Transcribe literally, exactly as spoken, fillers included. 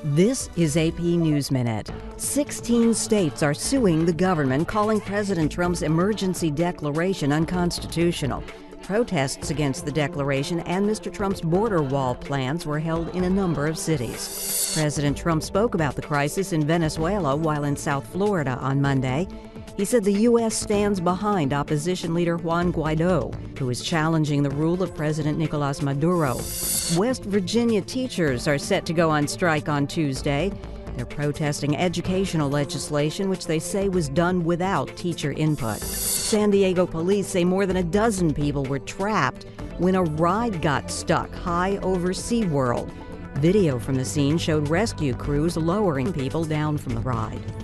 This is A P News Minute. sixteen states are suing the government, calling President Trump's emergency declaration unconstitutional. Protests against the declaration and Mister Trump's border wall plans were held in a number of cities. President Trump spoke about the crisis in Venezuela while in South Florida on Monday. He said the U S stands behind opposition leader Juan Guaido, who is challenging the rule of President Nicolas Maduro. West Virginia teachers are set to go on strike on Tuesday. They're protesting educational legislation which they say was done without teacher input. San Diego police say more than a dozen people were trapped when a ride got stuck high over SeaWorld. Video from the scene showed rescue crews lowering people down from the ride.